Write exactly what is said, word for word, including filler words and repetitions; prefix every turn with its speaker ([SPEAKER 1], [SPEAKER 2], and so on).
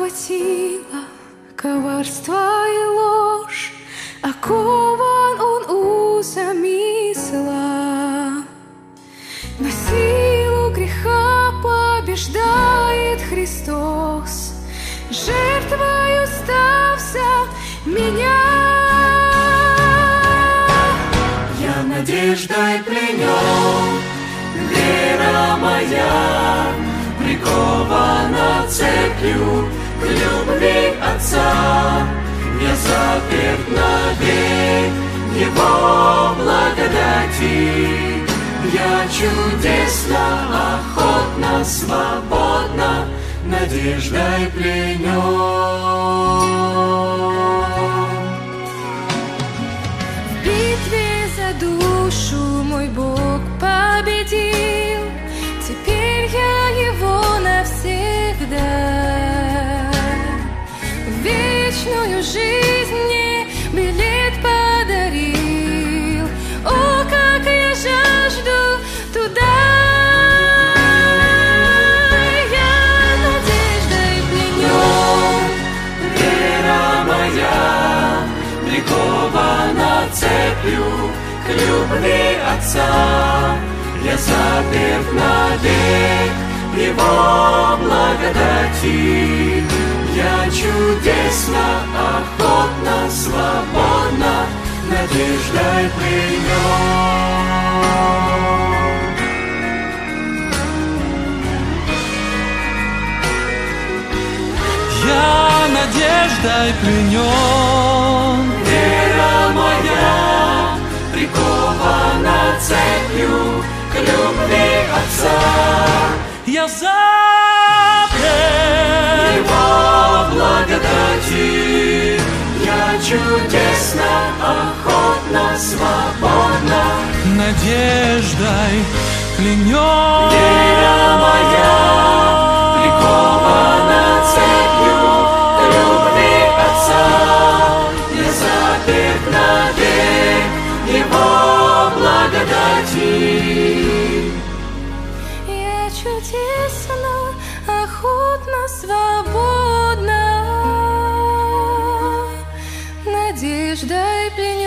[SPEAKER 1] охватило коварство и ложь, окован он узами зла. Но силу греха побеждает Христос, жертвою стався меня.
[SPEAKER 2] Я надеждой пленен, вера моя прикована цепью к любви Отца. Я заперт навек Его благодати. Я чудесно, охотно, свободно надеждой пленен.
[SPEAKER 1] В битве за душу мой Бог победил, теперь я Его навсегда. Вечную жизнь мне билет подарил. О, как я жажду туда! Я надеждой пленен,
[SPEAKER 2] вера моя прикована цепью к любви Отца. Я заперт навек Его благодати. Я чудесно, охотно, свободно надеждой пленен.
[SPEAKER 3] Я надеждой пленен,
[SPEAKER 2] вера моя прикована цепью к любви Отца.
[SPEAKER 3] я заперт
[SPEAKER 2] Его благодати. Я чудесно, охотно, свободно
[SPEAKER 3] надеждой пленен.
[SPEAKER 2] вера моя прикована цепью к любви Отца. Я заперт навек Его благодати.
[SPEAKER 1] я чудесно, охотно, свободно надеждой пленен.